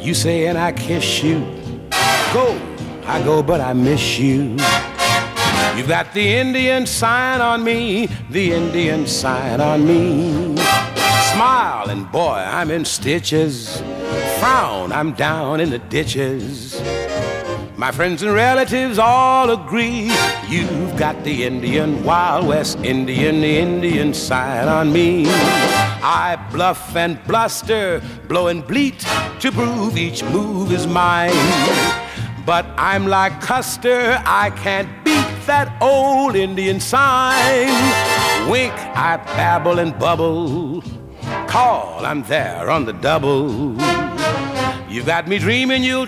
You say and I kiss you. Go, I go, but I miss you. You've got the Indian sign on me, the Indian sign on me. Smile and boy, I'm in stitches. Frown, I'm down in the ditches. My friends and relatives all agree you've got the Indian, Wild West Indian, the Indian sign on me. I bluff and bluster, blow and bleat to prove each move is mine. But I'm like Custer, I can't beat that old Indian sign. Wink, I babble and bubble. Call, I'm there on the double. You got me dreaming you'll